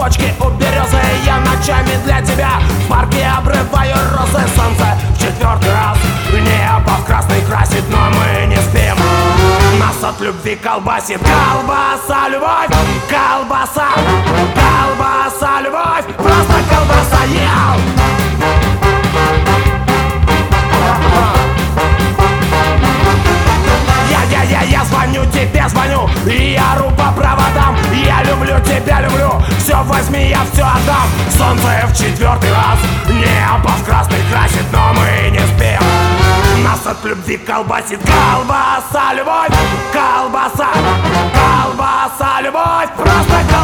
бочке у березы. Я ночами для тебя в парке обрываю розы. Солнце в четвертый раз небо в красный красит, но мы не спим. Нас от любви колбасит. Колбаса, любовь, колбаса, колбаса, любовь, просто колбаса, ел. Я звоню тебе, звоню, и я ору по проводам. Я люблю тебя, люблю, все возьми, я все отдам. Солнце в четвертый раз небо в красный красит, но мы не спим. Нас от любви колбасит. Колбаса, любовь, колбаса, колбаса, любовь, просто колбаса.